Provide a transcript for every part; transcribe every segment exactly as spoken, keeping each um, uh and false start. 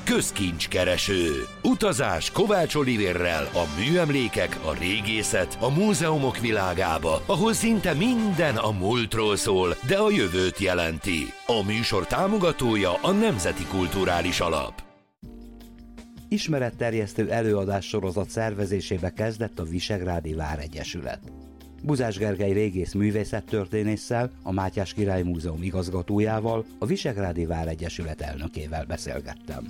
Közkincskereső. Utazás Kovács Olivérrel a műemlékek, a régészet, a múzeumok világába, ahol szinte minden a múltról szól, de a jövőt jelenti. A műsor támogatója a Nemzeti Kulturális Alap. Ismeretterjesztő előadássorozat szervezésébe kezdett a Visegrádi Váregyesület. Buzás Gergely régész művészettörténésszel, a Mátyás Király Múzeum igazgatójával, a Visegrádi Váregyesület elnökével beszélgettem.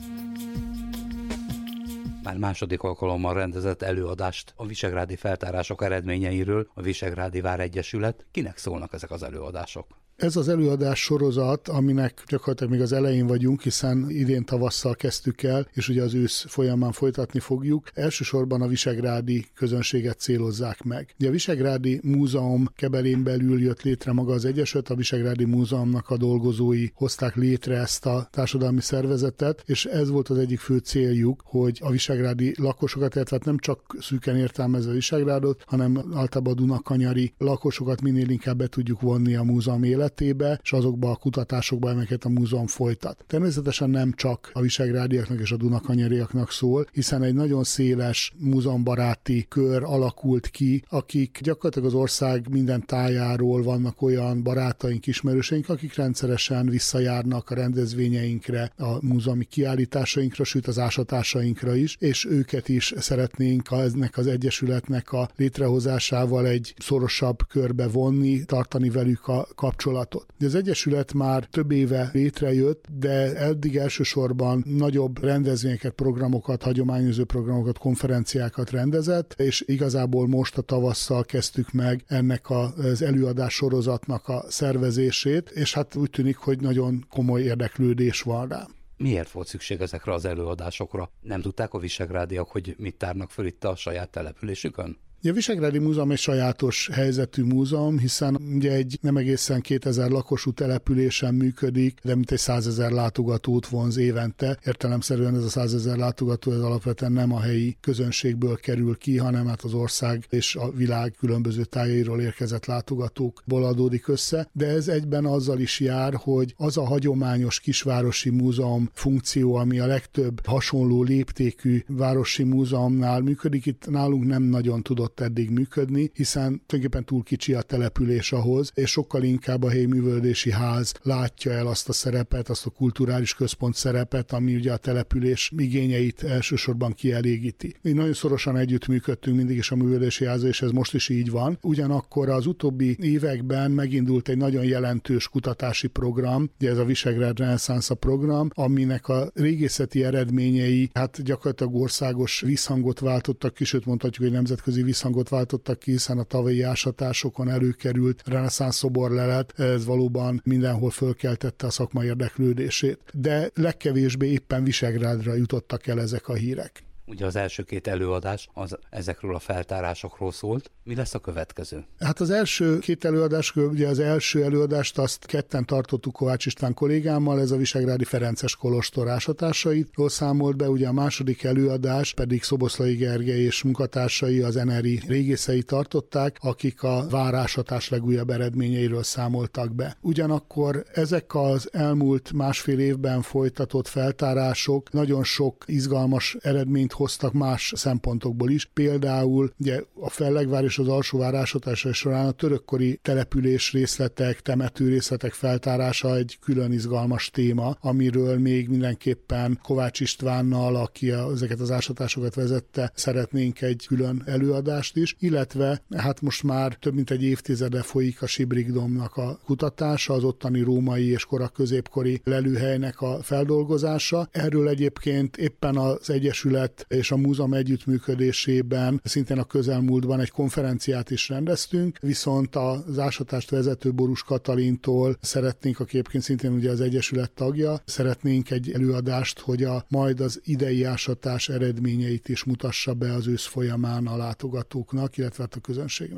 Már második alkalommal rendezett előadást a visegrádi feltárások eredményeiről a Visegrádi Váregyesület. Kinek szólnak ezek az előadások? Ez az előadás sorozat, aminek gyakorlatilag még az elején vagyunk, hiszen idén tavasszal kezdtük el, és ugye az ősz folyamán folytatni fogjuk. Elsősorban a visegrádi közönséget célozzák meg. Ugye a Visegrádi Múzeum keberén belül jött létre maga az egyesület, a Visegrádi Múzeumnak a dolgozói hozták létre ezt a társadalmi szervezetet, és ez volt az egyik fő céljuk, hogy a visegrádi lakosokat, illetve nem csak szűken értelmezve Visegrádot, hanem általában a dunakanyari lakosokat minél inkább be tudjuk vonni a múzeum életébe, és azokba a kutatásokba, amelyeket a múzeum folytat. Természetesen nem csak a visegrádiaknak és a dunakanyariaknak szól, hiszen egy nagyon széles múzeumbaráti kör alakult ki, akik gyakorlatilag az ország minden tájáról vannak olyan barátaink, ismerőseink, akik rendszeresen visszajárnak a rendezvényeinkre, a múzeumi kiállításainkra, sőt az ásatásainkra is, és őket is szeretnénk ennek az egyesületnek a létrehozásával egy szorosabb körbe vonni, tartani velük a kapcsolatot. De az egyesület már több éve létrejött, de eddig elsősorban nagyobb rendezvényeket, programokat, hagyományozó programokat, konferenciákat rendezett, és igazából most a tavasszal kezdtük meg ennek az előadás sorozatnak a szervezését, és hát úgy tűnik, hogy nagyon komoly érdeklődés van rá. Miért volt szükség ezekre az előadásokra? Nem tudták a visegrádiak, hogy mit tárnak föl itt a saját településükön? A Visegrádi Múzeum egy sajátos helyzetű múzeum, hiszen ugye egy nem egészen kétezer lakosú településen működik, de mintegy százezer látogatót vonz évente. Értelemszerűen ez a százezer látogató ez alapvetően nem a helyi közönségből kerül ki, hanem hát az ország és a világ különböző tájairól érkezett látogatókból adódik össze, de ez egyben azzal is jár, hogy az a hagyományos kisvárosi múzeum funkció, ami a legtöbb hasonló léptékű városi múzeumnál működik, itt nálunk nem nagyon tudott eddig működni, hiszen tulajdonképpen túl kicsi a település ahhoz, és sokkal inkább a helyi művelődési ház látja el azt a szerepet, azt a kulturális központ szerepet, ami ugye a település igényeit elsősorban kielégíti. Mi nagyon szorosan együttműködtünk mindig is a művelődési házzal, és ez most is így van. Ugyanakkor az utóbbi években megindult egy nagyon jelentős kutatási program, ugye ez a Visegrád Reneszánsza program, aminek a régészeti eredményei hát gyakorlatilag országos visszhangot váltottak ki, sőt mondhatjuk, hogy nemzetközi visszhangot hangot váltottak ki, hiszen a tavalyi ásatásokon előkerült reneszánsz szoborlelet, ez valóban mindenhol fölkeltette a szakma érdeklődését. De legkevésbé éppen Visegrádra jutottak el ezek a hírek. Ugye az első két előadás az ezekről a feltárásokról szólt. Mi lesz a következő? Hát az első két előadás, ugye az első előadást azt ketten tartottuk Kovács István kollégámmal, ez a Visegrádi Ferences kolostor ásatásaitról számolt be, ugye a második előadás pedig Szoboszlai Gergely és munkatársai, az en er i régészei tartották, akik a várásatás legújabb eredményeiről számoltak be. Ugyanakkor ezek az elmúlt másfél évben folytatott feltárások nagyon sok izgalmas eredményt hoztak más szempontokból is. Például ugye a Fellegvár és az Alsóvár ásatása során a törökkori település részletek, temető részletek feltárása egy külön izgalmas téma, amiről még mindenképpen Kovács Istvánnal, aki ezeket az ásatásokat vezette, szeretnénk egy külön előadást is, illetve hát most már több mint egy évtizede folyik a Sibrikdomnak a kutatása, az ottani római és koraközépkori lelőhelynek a feldolgozása. Erről egyébként éppen az Egyesület és a múzeum együttműködésében szintén a közelmúltban egy konferenciát is rendeztünk, viszont az ásatást vezető Borús Katalintól szeretnénk, aki egyébként szintén ugye az Egyesület tagja, szeretnénk egy előadást, hogy a majd az idei ásatás eredményeit is mutassa be az ősz folyamán a látogatóknak, illetve a közönségnek.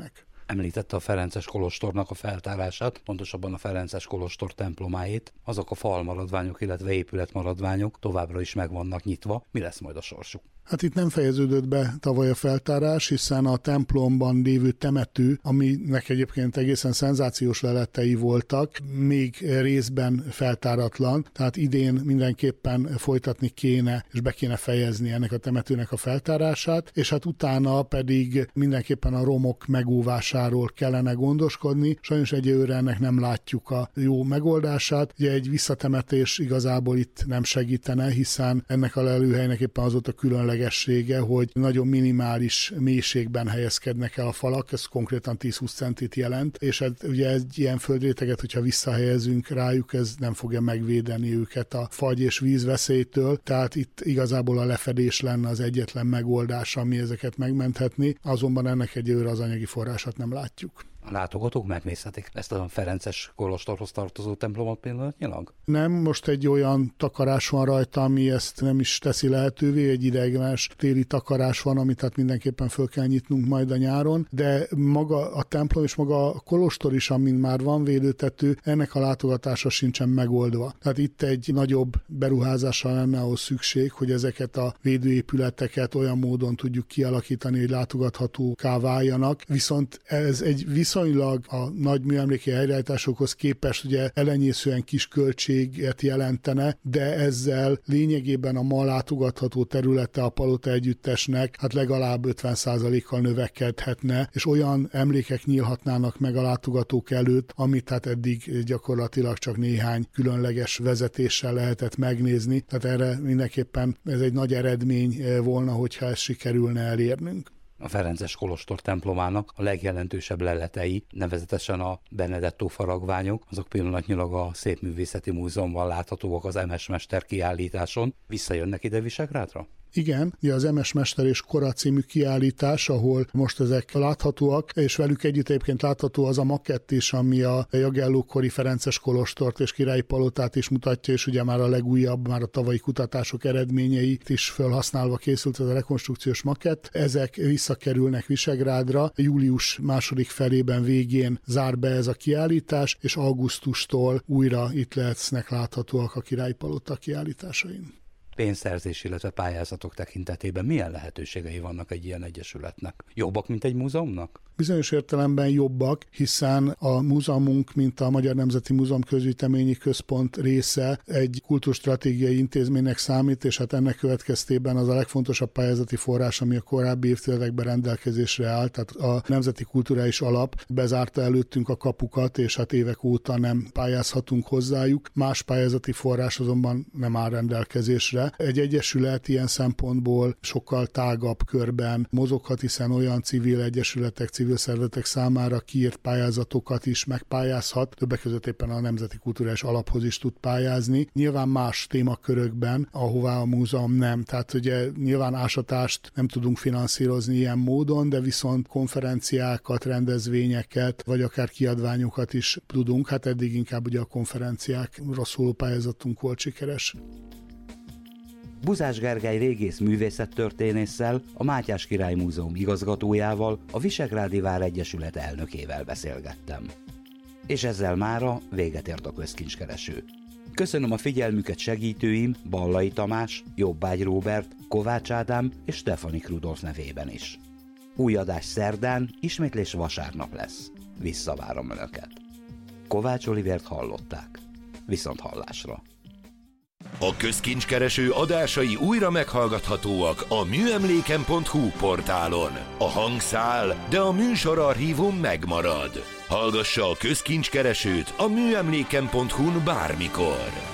Említette a ferences kolostornak a feltárását, pontosabban a ferences kolostor templomáit. Azok a falmaradványok, illetve épületmaradványok továbbra is meg vannak nyitva. Mi lesz majd a sorsuk? Hát itt nem fejeződött be tavaly a feltárás, hiszen a templomban lévő temető, aminek egyébként egészen szenzációs leletei voltak, még részben feltáratlan, tehát idén mindenképpen folytatni kéne, és be kéne fejezni ennek a temetőnek a feltárását, és hát utána pedig mindenképpen a romok megóvásáról kellene gondoskodni. Sajnos egyelőre ennek nem látjuk a jó megoldását. Ugye egy visszatemetés igazából itt nem segítene, hiszen ennek a lelőhelynek éppen az volt a különleges hogy nagyon minimális mélységben helyezkednek el a falak, ez konkrétan tíz-húsz centit jelent, és hát ugye egy ilyen földréteget, hogyha visszahelyezünk rájuk, ez nem fogja megvédeni őket a fagy és víz veszélytől, tehát itt igazából a lefedés lenne az egyetlen megoldás, ami ezeket megmenthetni, azonban ennek egyelőre az anyagi forrását nem látjuk. A látogatók megnézhetik ezt a ferences kolostorhoz tartozó templomot pillanatnyilag? Nem, most egy olyan takarás van rajta, ami ezt nem is teszi lehetővé, egy ideiglenes téli takarás van, amit hát mindenképpen föl kell nyitnunk majd a nyáron, de maga a templom és maga a kolostor is, amin már van védőtető, ennek a látogatása sincsen megoldva. Tehát itt egy nagyobb beruházásra lenne ahhoz szükség, hogy ezeket a védőépületeket olyan módon tudjuk kialakítani, hogy látogathatóká váljanak, viszont ez egy viszonylag a nagy műemléki helyreállításokhoz képest ugye elenyészően kis költséget jelentene, de ezzel lényegében a ma látogatható területe a palota együttesnek hát legalább ötven százalékkal növekedhetne, és olyan emlékek nyílhatnának meg a látogatók előtt, amit hát eddig gyakorlatilag csak néhány különleges vezetéssel lehetett megnézni. Tehát erre mindenképpen ez egy nagy eredmény volna, hogyha ezt sikerülne elérnünk. A ferences kolostor templomának a legjelentősebb leletei, nevezetesen a Benedetto faragványok, azok pillanatnyilag a Szépművészeti Múzeumban láthatóak az Emes Mester kiállításon. Visszajönnek ide Visegrádra? Igen, ugye az Emes Mester és Kora című kiállítás, ahol most ezek láthatóak, és velük együtt egyébként látható az a makett is, ami a Jagelló-kori ferences kolostort és királyi palotát is mutatja, és ugye már a legújabb, már a tavalyi kutatások eredményeit is felhasználva készült ez a rekonstrukciós makett. Ezek visszakerülnek Visegrádra, július második felében végén zár be ez a kiállítás, és augusztustól újra itt lesznek láthatóak a királyi palota kiállításain. Pénzszerzés, illetve pályázatok tekintetében milyen lehetőségei vannak egy ilyen egyesületnek? Jobbak, mint egy múzeumnak? Bizonyos értelemben jobbak, hiszen a múzeumunk, mint a Magyar Nemzeti Múzeum Közgyűjteményi Központ része egy kultúrstratégiai intézménynek számít, és hát ennek következtében az a legfontosabb pályázati forrás, ami a korábbi évtizedekben rendelkezésre állt, tehát a Nemzeti Kulturális Alap bezárta előttünk a kapukat, és hát évek óta nem pályázhatunk hozzájuk. Más pályázati forrás azonban nem áll rendelkezésre. Egy egyesület ilyen szempontból sokkal tágabb körben mozoghat, hiszen olyan civil egyesületek, civil szervezetek számára kiírt pályázatokat is megpályázhat, többek között éppen a Nemzeti Kulturális Alaphoz is tud pályázni. Nyilván más témakörökben, ahová a múzeum nem. Tehát ugye nyilván ásatást nem tudunk finanszírozni ilyen módon, de viszont konferenciákat, rendezvényeket, vagy akár kiadványokat is tudunk. Hát eddig inkább ugye a konferenciákra szóló pályázatunk volt sikeres. Buzás Gergely régész művészettörténésszel, a Mátyás Király Múzeum igazgatójával, a Visegrádi Váregyesület elnökével beszélgettem. És ezzel mára véget ért a közkincskereső. Köszönöm a figyelmüket segítőim Ballai Tamás, Jobbágy Róbert, Kovács Ádám és Stefanik Rudolf nevében is. Új adás szerdán, ismétlés vasárnap lesz. Visszavárom Önöket. Kovács Olivért hallották. Viszont hallásra. A közkincskereső adásai újra meghallgathatóak a műemléken pont hu portálon. A hang száll, de a műsorarchívum megmarad. Hallgassa a közkincskeresőt a műemléken pont hu-n bármikor.